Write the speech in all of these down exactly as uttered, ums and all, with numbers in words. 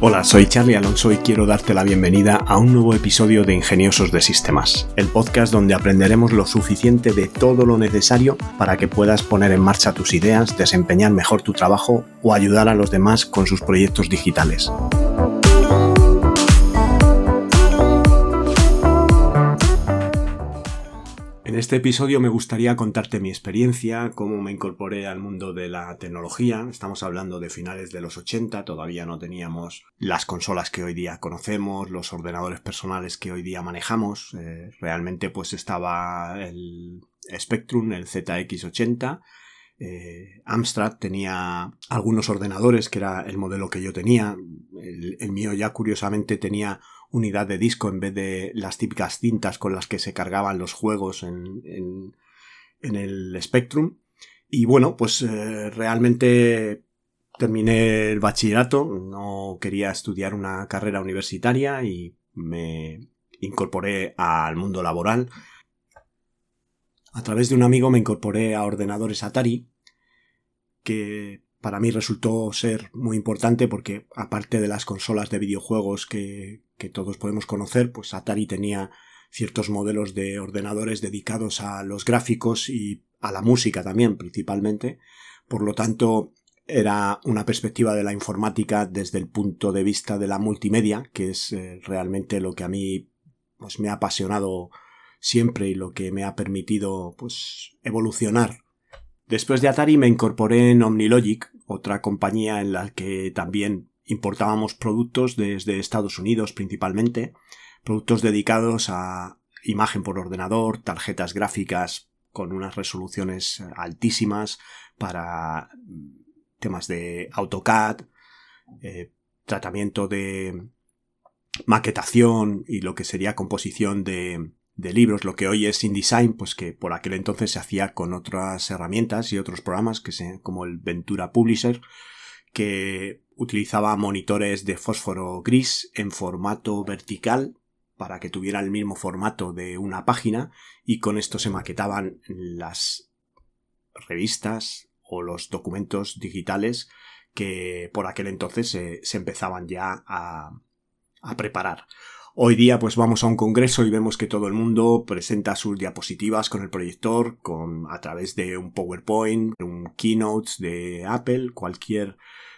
Hola, soy Charlie Alonso y quiero darte la bienvenida a un nuevo episodio de Ingeniosos de Sistemas, el podcast donde aprenderemos lo suficiente de todo lo necesario para que puedas poner en marcha tus ideas, desempeñar mejor tu trabajo o ayudar a los demás con sus proyectos digitales. En este episodio me gustaría contarte mi experiencia, cómo me incorporé al mundo de la tecnología. Estamos hablando de finales de los ochenta, todavía no teníamos las consolas que hoy día conocemos, los ordenadores personales que hoy día manejamos. Eh, realmente pues estaba el Spectrum, el Z X ochenta. Eh, Amstrad tenía algunos ordenadores, que era el modelo que yo tenía. El, el mío ya curiosamente tenía unidad de disco en vez de las típicas cintas con las que se cargaban los juegos en, en, en el Spectrum. Y bueno, pues eh, realmente terminé el bachillerato, no quería estudiar una carrera universitaria y me incorporé al mundo laboral. A través de un amigo me incorporé a ordenadores Atari, que para mí resultó ser muy importante porque, aparte de las consolas de videojuegos que, que todos podemos conocer, pues Atari tenía ciertos modelos de ordenadores dedicados a los gráficos y a la música también, principalmente. Por lo tanto, era una perspectiva de la informática desde el punto de vista de la multimedia, que es eh, realmente lo que a mí pues, me ha apasionado siempre y lo que me ha permitido pues, evolucionar. Después de Atari me incorporé en OmniLogic, otra compañía en la que también importábamos productos desde Estados Unidos principalmente, productos dedicados a imagen por ordenador, tarjetas gráficas con unas resoluciones altísimas para temas de AutoCAD, eh, tratamiento de maquetación y lo que sería composición de de libros, lo que hoy es InDesign, pues que por aquel entonces se hacía con otras herramientas y otros programas que se, como el Ventura Publisher, que utilizaba monitores de fósforo gris en formato vertical para que tuviera el mismo formato de una página, y con esto se maquetaban las revistas o los documentos digitales que por aquel entonces se, se empezaban ya a, a preparar. Hoy día pues vamos a un congreso y vemos que todo el mundo presenta sus diapositivas con el proyector, con, a través de un PowerPoint, un Keynote de Apple, cualquier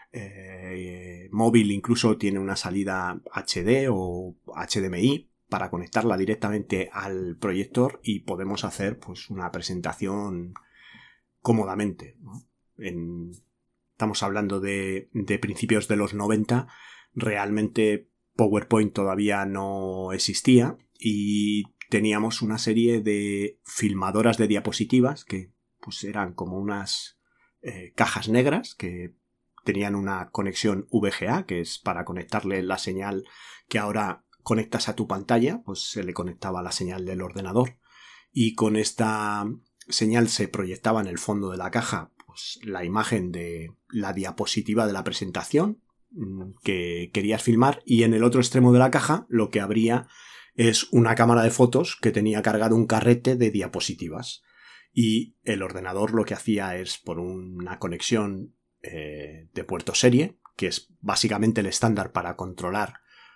eh, móvil incluso tiene una salida H D o H D M I para conectarla directamente al proyector y podemos hacer pues una presentación cómodamente, ¿no? En, estamos hablando de, de principios de los noventa, realmente PowerPoint todavía no existía y teníamos una serie de filmadoras de diapositivas que pues eran como unas eh, cajas negras que tenían una conexión V G A, que es para conectarle la señal que ahora conectas a tu pantalla, pues se le conectaba la señal del ordenador y con esta señal se proyectaba en el fondo de la caja pues la imagen de la diapositiva de la presentación que querías filmar, y en el otro extremo de la caja lo que habría es una cámara de fotos que tenía cargado un carrete de diapositivas, y el ordenador lo que hacía es, por una conexión eh, de puerto serie, que es básicamente el estándar para controlar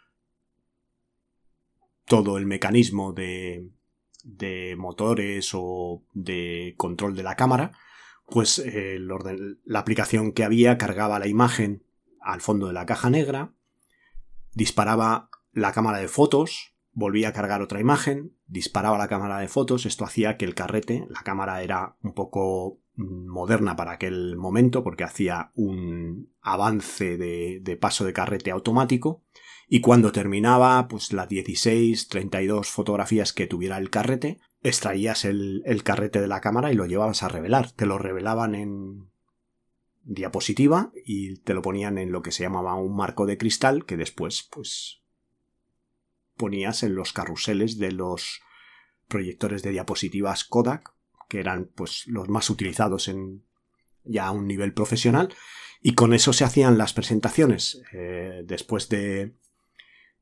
todo el mecanismo de, de motores o de control de la cámara, pues eh, el orden, la aplicación que había cargaba la imagen al fondo de la caja negra, disparaba la cámara de fotos, volvía a cargar otra imagen, disparaba la cámara de fotos. Esto hacía que el carrete, la cámara era un poco moderna para aquel momento porque hacía un avance de, de paso de carrete automático, y cuando terminaba pues las dieciséis, treinta y dos fotografías que tuviera el carrete, extraías el, el carrete de la cámara y lo llevabas a revelar. Te lo revelaban en diapositiva y te lo ponían en lo que se llamaba un marco de cristal, que después pues ponías en los carruseles de los proyectores de diapositivas Kodak, que eran pues los más utilizados en ya a un nivel profesional, y con eso se hacían las presentaciones. Eh, después de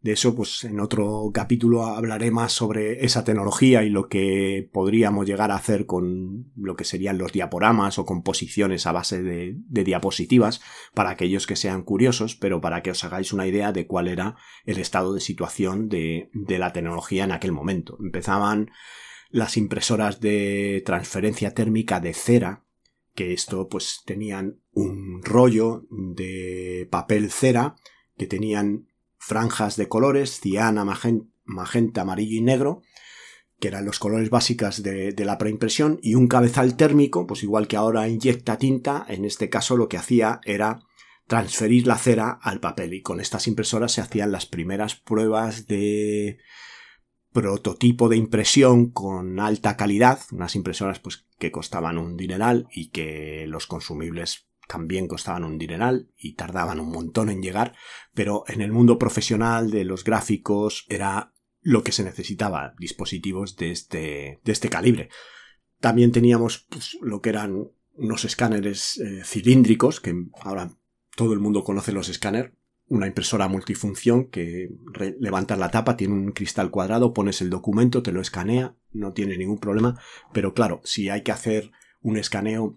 De eso, pues en otro capítulo hablaré más sobre esa tecnología y lo que podríamos llegar a hacer con lo que serían los diaporamas o composiciones a base de, de diapositivas, para aquellos que sean curiosos, pero para que os hagáis una idea de cuál era el estado de situación de, de la tecnología en aquel momento. Empezaban las impresoras de transferencia térmica de cera, que esto pues tenían un rollo de papel cera que tenían franjas de colores, ciana, magenta, magenta, amarillo y negro, que eran los colores básicos de, de la preimpresión, y un cabezal térmico, pues igual que ahora inyecta tinta, en este caso lo que hacía era transferir la cera al papel, y con estas impresoras se hacían las primeras pruebas de prototipo de impresión con alta calidad, unas impresoras pues que costaban un dineral y que los consumibles también costaban un dineral y tardaban un montón en llegar, pero en el mundo profesional de los gráficos era lo que se necesitaba, dispositivos de este, de este calibre. También teníamos pues, lo que eran unos escáneres eh, cilíndricos, que ahora todo el mundo conoce los escáneres, una impresora multifunción que re- levantas la tapa, tiene un cristal cuadrado, pones el documento, te lo escanea, no tienes ningún problema, pero claro, si hay que hacer un escaneo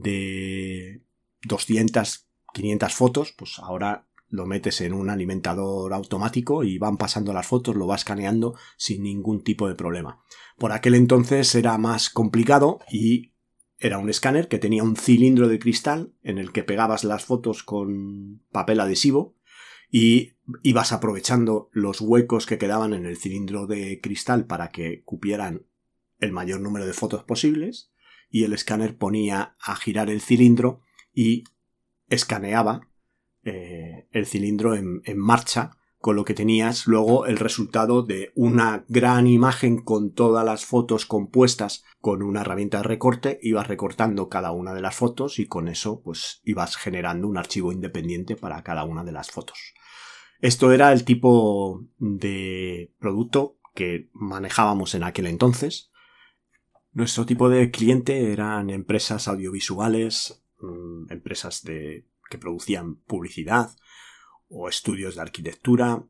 de doscientas, quinientas fotos, pues ahora lo metes en un alimentador automático y van pasando las fotos, lo va escaneando sin ningún tipo de problema. Por aquel entonces era más complicado y era un escáner que tenía un cilindro de cristal en el que pegabas las fotos con papel adhesivo y ibas aprovechando los huecos que quedaban en el cilindro de cristal para que cupieran el mayor número de fotos posibles, y el escáner ponía a girar el cilindro y escaneaba eh, el cilindro en, en marcha, con lo que tenías luego el resultado de una gran imagen con todas las fotos compuestas con una herramienta de recorte. Ibas recortando cada una de las fotos y con eso pues ibas generando un archivo independiente para cada una de las fotos. Esto era el tipo de producto que manejábamos en aquel entonces. Nuestro tipo de cliente eran empresas audiovisuales, empresas de, que producían publicidad, o estudios de arquitectura,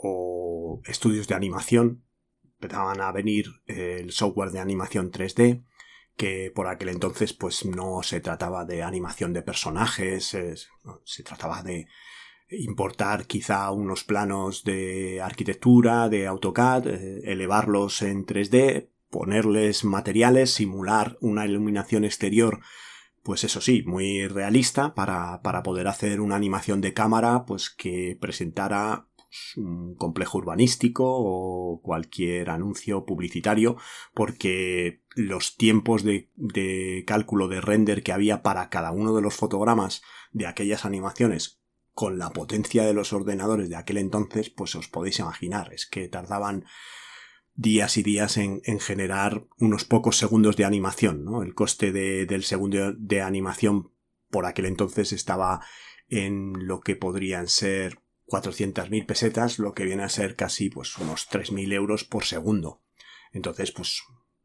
o estudios de animación. Empezaban a venir el software de animación tres D, que por aquel entonces pues no se trataba de animación de personajes, se trataba de importar quizá unos planos de arquitectura, de AutoCAD, eh, elevarlos en tres D, ponerles materiales, simular una iluminación exterior, pues eso sí, muy realista, para, para poder hacer una animación de cámara pues que presentara pues, un complejo urbanístico o cualquier anuncio publicitario, porque los tiempos de, de cálculo de render que había para cada uno de los fotogramas de aquellas animaciones, con la potencia de los ordenadores de aquel entonces, pues os podéis imaginar, es que tardaban días y días en, en generar unos pocos segundos de animación, ¿no? El coste de, del segundo de animación por aquel entonces estaba en lo que podrían ser cuatrocientas mil pesetas, lo que viene a ser casi pues unos tres mil euros por segundo. Entonces, pues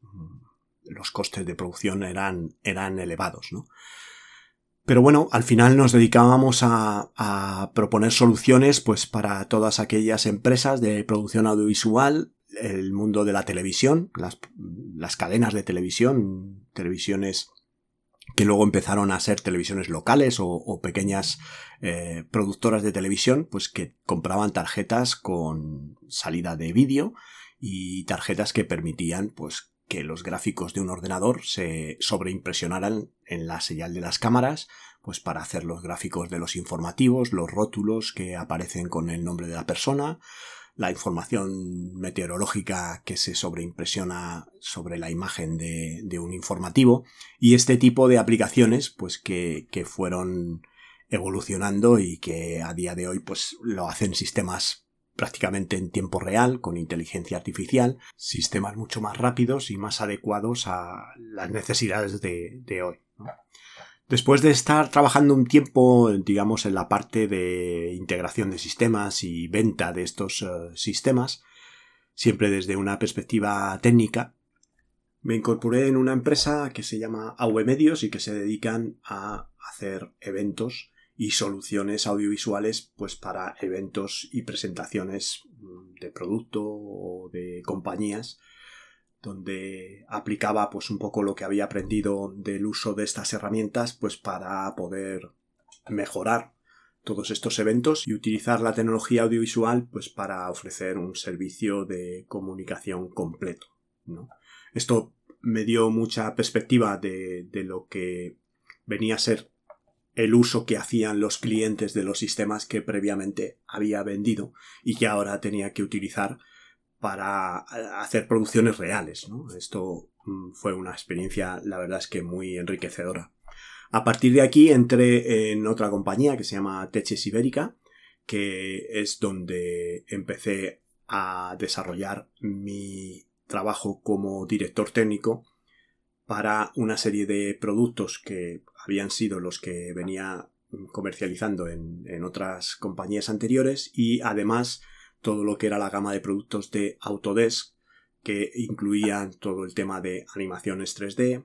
los costes de producción eran, eran elevados, ¿no? Pero bueno, al final nos dedicábamos a, a proponer soluciones pues para todas aquellas empresas de producción audiovisual, el mundo de la televisión, las, las cadenas de televisión, televisiones que luego empezaron a ser televisiones locales o, o pequeñas eh, productoras de televisión, pues que compraban tarjetas con salida de vídeo y tarjetas que permitían pues que los gráficos de un ordenador se sobreimpresionaran en la señal de las cámaras, pues para hacer los gráficos de los informativos, los rótulos que aparecen con el nombre de la persona, la información meteorológica que se sobreimpresiona sobre la imagen de, de un informativo, y este tipo de aplicaciones pues que, que fueron evolucionando y que a día de hoy pues lo hacen sistemas prácticamente en tiempo real, con inteligencia artificial, sistemas mucho más rápidos y más adecuados a las necesidades de, de hoy, ¿no? Después de estar trabajando un tiempo, digamos, en la parte de integración de sistemas y venta de estos uh, sistemas, siempre desde una perspectiva técnica, me incorporé en una empresa que se llama A V Medios y que se dedican a hacer eventos y soluciones audiovisuales pues para eventos y presentaciones de producto o de compañías, donde aplicaba pues un poco lo que había aprendido del uso de estas herramientas pues para poder mejorar todos estos eventos y utilizar la tecnología audiovisual pues para ofrecer un servicio de comunicación completo, ¿no? Esto me dio mucha perspectiva de, de lo que venía a ser el uso que hacían los clientes de los sistemas que previamente había vendido y que ahora tenía que utilizar para hacer producciones reales, ¿no? Esto mm, fue una experiencia, la verdad es que muy enriquecedora. A partir de aquí entré en otra compañía que se llama Teches Ibérica, que es donde empecé a desarrollar mi trabajo como director técnico para una serie de productos que habían sido los que venía comercializando en, en otras compañías anteriores, y además todo lo que era la gama de productos de Autodesk, que incluían todo el tema de animaciones tres D,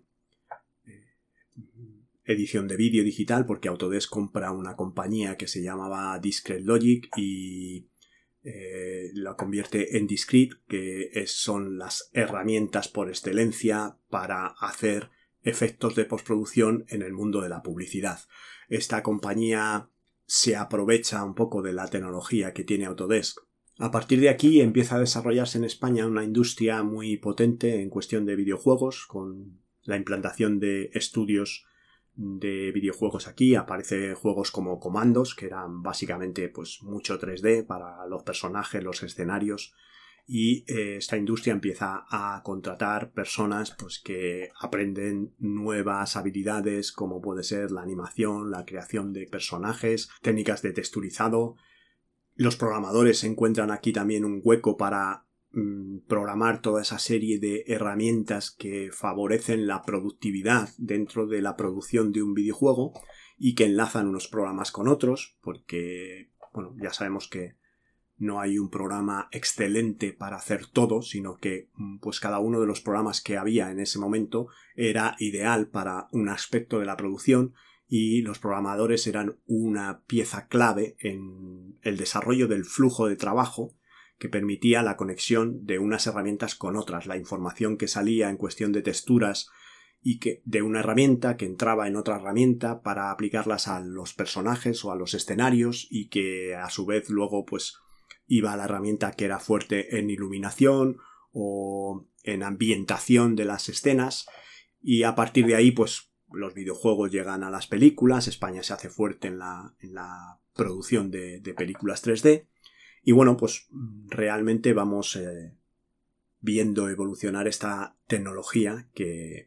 edición de vídeo digital, porque Autodesk compra una compañía que se llamaba Discrete Logic y eh, la convierte en Discrete, que es, son las herramientas por excelencia para hacer efectos de postproducción en el mundo de la publicidad. Esta compañía se aprovecha un poco de la tecnología que tiene Autodesk. A partir de aquí empieza a desarrollarse en España una industria muy potente en cuestión de videojuegos, con la implantación de estudios de videojuegos aquí. Aparecen juegos como Commandos, que eran básicamente pues mucho tres D para los personajes, los escenarios, y eh, esta industria empieza a contratar personas pues que aprenden nuevas habilidades, como puede ser la animación, la creación de personajes, técnicas de texturizado. Los programadores encuentran aquí también un hueco para programar toda esa serie de herramientas que favorecen la productividad dentro de la producción de un videojuego y que enlazan unos programas con otros, porque bueno, ya sabemos que no hay un programa excelente para hacer todo, sino que pues cada uno de los programas que había en ese momento era ideal para un aspecto de la producción, y los programadores eran una pieza clave en el desarrollo del flujo de trabajo que permitía la conexión de unas herramientas con otras, la información que salía en cuestión de texturas y que de una herramienta que entraba en otra herramienta para aplicarlas a los personajes o a los escenarios, y que a su vez luego pues iba a la herramienta que era fuerte en iluminación o en ambientación de las escenas, y a partir de ahí pues los videojuegos llegan a las películas. España se hace fuerte en la, en la producción de, de películas tres D. Y bueno, pues realmente vamos eh, viendo evolucionar esta tecnología que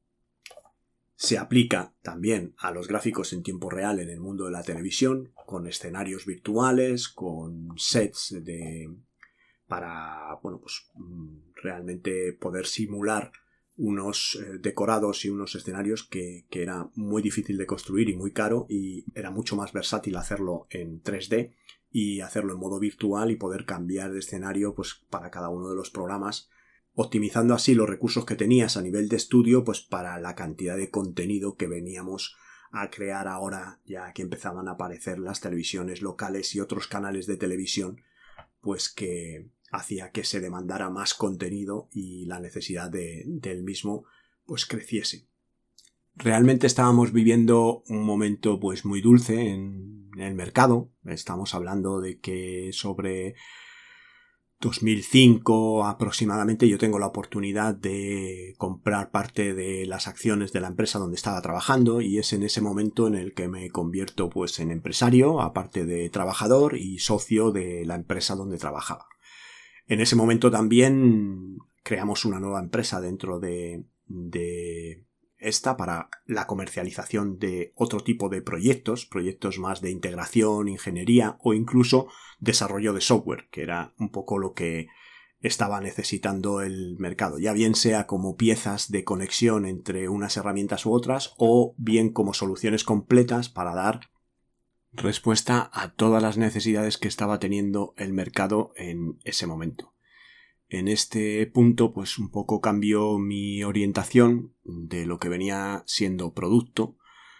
se aplica también a los gráficos en tiempo real en el mundo de la televisión, con escenarios virtuales, con sets de para bueno, pues realmente poder simular unos eh, decorados y unos escenarios que, que era muy difícil de construir y muy caro, y era mucho más versátil hacerlo en tres D y hacerlo en modo virtual y poder cambiar de escenario pues para cada uno de los programas, optimizando así los recursos que tenías a nivel de estudio pues para la cantidad de contenido que veníamos a crear ahora, ya que empezaban a aparecer las televisiones locales y otros canales de televisión, pues que hacía que se demandara más contenido y la necesidad de, del mismo pues creciese. Realmente estábamos viviendo un momento pues muy dulce en el mercado. Estamos hablando de que sobre dos mil cinco aproximadamente yo tengo la oportunidad de comprar parte de las acciones de la empresa donde estaba trabajando, y es en ese momento en el que me convierto pues en empresario, aparte de trabajador y socio de la empresa donde trabajaba. En ese momento también creamos una nueva empresa dentro de, de esta para la comercialización de otro tipo de proyectos, proyectos más de integración, ingeniería o incluso desarrollo de software, que era un poco lo que estaba necesitando el mercado, ya bien sea como piezas de conexión entre unas herramientas u otras, o bien como soluciones completas para dar respuesta a todas las necesidades que estaba teniendo el mercado en ese momento. En este punto, pues un poco cambió mi orientación de lo que venía siendo producto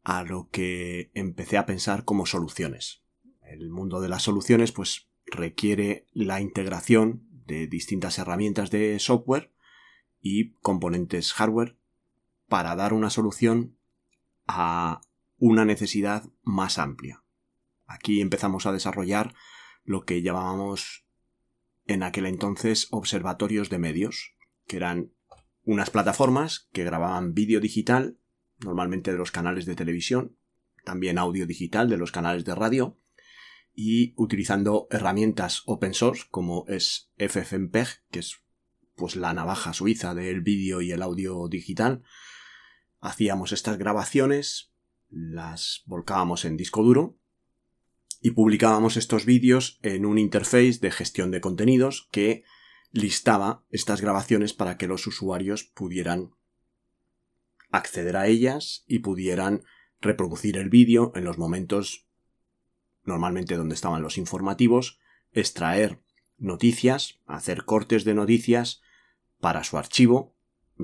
a lo que empecé a pensar como soluciones. El mundo de las soluciones pues requiere la integración de distintas herramientas de software y componentes hardware para dar una solución a una necesidad más amplia. Aquí empezamos a desarrollar lo que llamábamos en aquel entonces observatorios de medios, que eran unas plataformas que grababan vídeo digital, normalmente de los canales de televisión, también audio digital de los canales de radio, y utilizando herramientas open source como es FFmpeg, que es pues la navaja suiza del vídeo y el audio digital. Hacíamos estas grabaciones, las volcábamos en disco duro y publicábamos estos vídeos en un interface de gestión de contenidos que listaba estas grabaciones para que los usuarios pudieran acceder a ellas y pudieran reproducir el vídeo en los momentos normalmente donde estaban los informativos, extraer noticias, hacer cortes de noticias para su archivo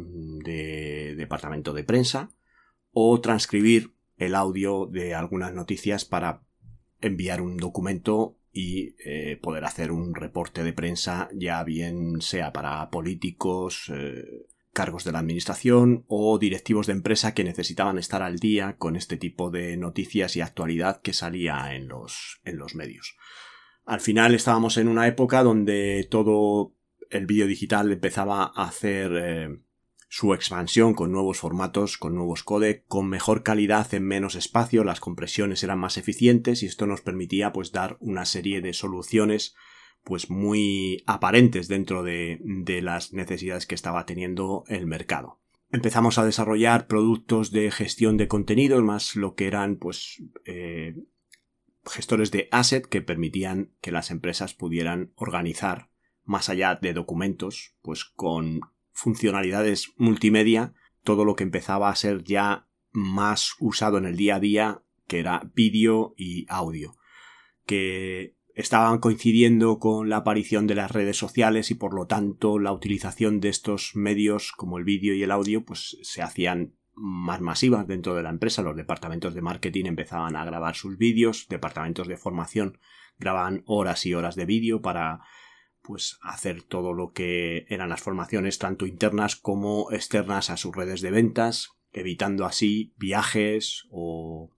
de departamento de prensa o transcribir el audio de algunas noticias para enviar un documento y eh, poder hacer un reporte de prensa, ya bien sea para políticos, eh, cargos de la administración o directivos de empresa que necesitaban estar al día con este tipo de noticias y actualidad que salía en los, en los medios. Al final estábamos en una época donde todo el vídeo digital empezaba a hacer eh, su expansión con nuevos formatos, con nuevos códecs, con mejor calidad en menos espacio, las compresiones eran más eficientes y esto nos permitía pues dar una serie de soluciones pues muy aparentes dentro de, de las necesidades que estaba teniendo el mercado. Empezamos a desarrollar productos de gestión de contenidos, más lo que eran pues eh, gestores de asset que permitían que las empresas pudieran organizar más allá de documentos, pues con funcionalidades multimedia, todo lo que empezaba a ser ya más usado en el día a día, que era vídeo y audio, que estaban coincidiendo con la aparición de las redes sociales y por lo tanto la utilización de estos medios como el vídeo y el audio pues se hacían más masivas dentro de la empresa. Los departamentos de marketing empezaban a grabar sus vídeos, departamentos de formación grababan horas y horas de vídeo para pues hacer todo lo que eran las formaciones tanto internas como externas a sus redes de ventas, evitando así viajes o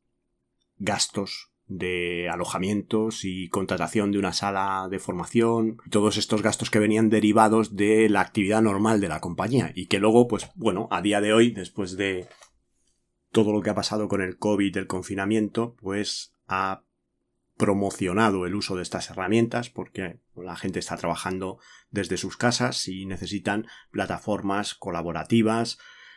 gastos de alojamientos y contratación de una sala de formación, todos estos gastos que venían derivados de la actividad normal de la compañía y que luego, pues bueno, a día de hoy, después de todo lo que ha pasado con el COVID, el confinamiento, pues ha promocionado el uso de estas herramientas porque la gente está trabajando desde sus casas y necesitan plataformas colaborativas,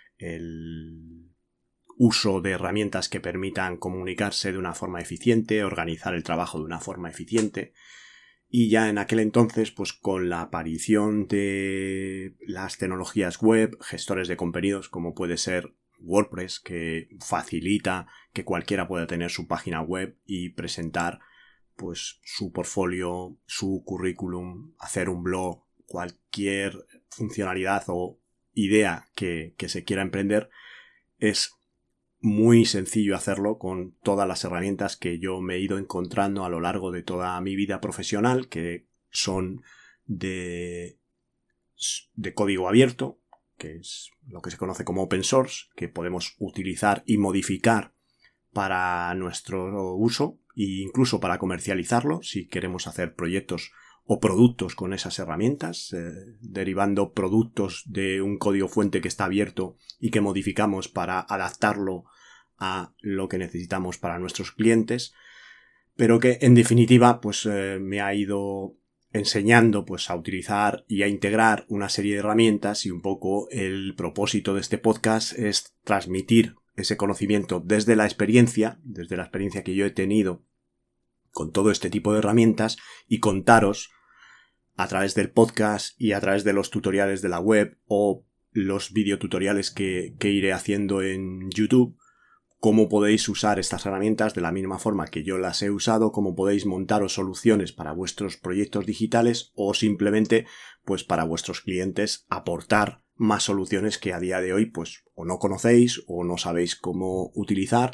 el uso de herramientas que permitan comunicarse de una forma eficiente, organizar el trabajo de una forma eficiente. Y ya en aquel entonces, pues con la aparición de las tecnologías web, gestores de contenidos como puede ser WordPress, que facilita que cualquiera pueda tener su página web y presentar pues su portfolio, su currículum, hacer un blog, cualquier funcionalidad o idea que, que se quiera emprender, es muy sencillo hacerlo con todas las herramientas que yo me he ido encontrando a lo largo de toda mi vida profesional, que son de, de código abierto, que es lo que se conoce como open source, que podemos utilizar y modificar para nuestro uso e incluso para comercializarlo si queremos hacer proyectos o productos con esas herramientas, eh, derivando productos de un código fuente que está abierto y que modificamos para adaptarlo a lo que necesitamos para nuestros clientes, pero que en definitiva pues eh, me ha ido enseñando pues a utilizar y a integrar una serie de herramientas y un poco el propósito de este podcast es transmitir ese conocimiento desde la experiencia, desde la experiencia que yo he tenido con todo este tipo de herramientas y contaros a través del podcast y a través de los tutoriales de la web o los videotutoriales que, que iré haciendo en YouTube, cómo podéis usar estas herramientas de la misma forma que yo las he usado, cómo podéis montaros soluciones para vuestros proyectos digitales o simplemente pues para vuestros clientes aportar más soluciones que a día de hoy pues o no conocéis o no sabéis cómo utilizar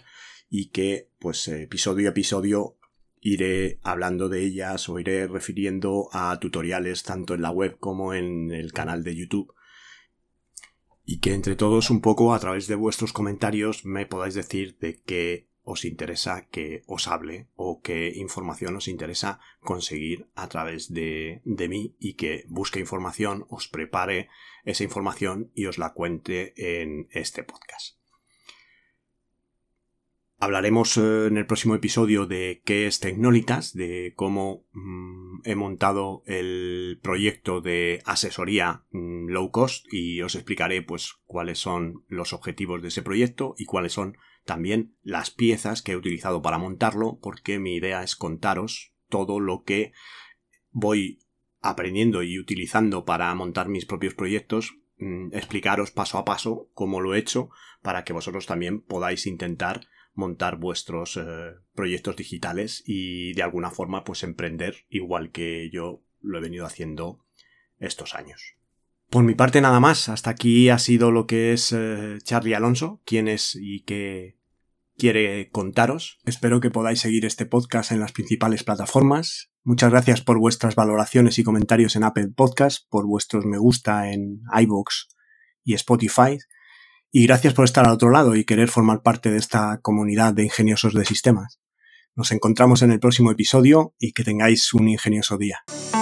y que pues episodio a episodio iré hablando de ellas o iré refiriendo a tutoriales tanto en la web como en el canal de YouTube. Y que entre todos un poco a través de vuestros comentarios me podáis decir de qué os interesa que os hable o qué información os interesa conseguir a través de, de mí y que busque información, os prepare esa información y os la cuente en este podcast. Hablaremos en el próximo episodio de qué es Tecnolitas, de cómo mmm, he montado el proyecto de asesoría mmm, low cost y os explicaré pues cuáles son los objetivos de ese proyecto y cuáles son también las piezas que he utilizado para montarlo, porque mi idea es contaros todo lo que voy aprendiendo y utilizando para montar mis propios proyectos, mmm, explicaros paso a paso cómo lo he hecho para que vosotros también podáis intentar montar vuestros eh, proyectos digitales y de alguna forma pues emprender igual que yo lo he venido haciendo estos años. Por mi parte nada más, hasta aquí ha sido lo que es eh, Charlie Alonso, quién es y qué quiere contaros. Espero que podáis seguir este podcast en las principales plataformas. Muchas gracias por vuestras valoraciones y comentarios en Apple Podcast, por vuestros me gusta en iVoox y Spotify. Y gracias por estar al otro lado y querer formar parte de esta comunidad de ingeniosos de sistemas. Nos encontramos en el próximo episodio y que tengáis un ingenioso día.